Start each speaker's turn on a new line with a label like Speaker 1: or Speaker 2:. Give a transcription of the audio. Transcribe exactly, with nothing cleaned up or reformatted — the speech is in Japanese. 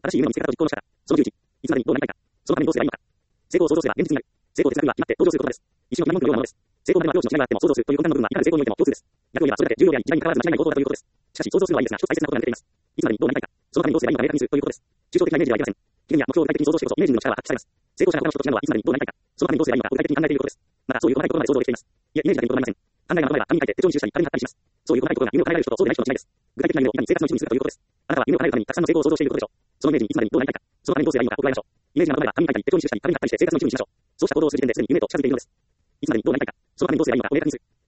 Speaker 1: 正しい夢の見つけ方と実行の仕方。そのじゅういち、いつまでにどうなりたいか。そのためにどうすればいいのか。成功を想像すれば現実になる。成功哲学には決まって登場する言葉です。一種の疑問句のようなものです。成功までは容姿の違いがあっても想像するという根幹の部分は、いかなる成功においても共通です。逆を言えばそれだけ重要であり、時代に関わらず間違いない行動だということです。しかし、想像するのはいいですが、一つ大切なことが抜けています。いつまでにどうなりたいか。そのためにどうすればいいのか明確にするということです。抽象的なイメージではいけません。気分や目標を具体的に想像してこそ、イメージングの力は発揮されます。成功者が他の人と違うのは、いつまでにどうなりたいか。そのためにどうすればいいのかを具体的に考えていることです。また、そういう細かいことまで想像できています。いや、イメージだけにとどまりません。考えがまとまれば、紙に書いて手帳に記したり、紙に貼ったりします。そういう細かいことが夢を叶えられる人とそうでない人の違いです。具体的な夢をいかに生活の一部にするかということです。あなたは夢を叶えるためにたくさんの成功を想像していることでしょう。そのイメージにいつまでにどうなりたいか。そのためにどうすればいいのかを捉えましょう。イメージがまとまれば、紙に書いたり、手帳に記したり、紙に貼ったりして生活の一部にしましょう。そうした行動をする時点ですでに夢と近づいているのです。いつまでにどうなりたいか。そのためにどうすればいいのかを明確にする。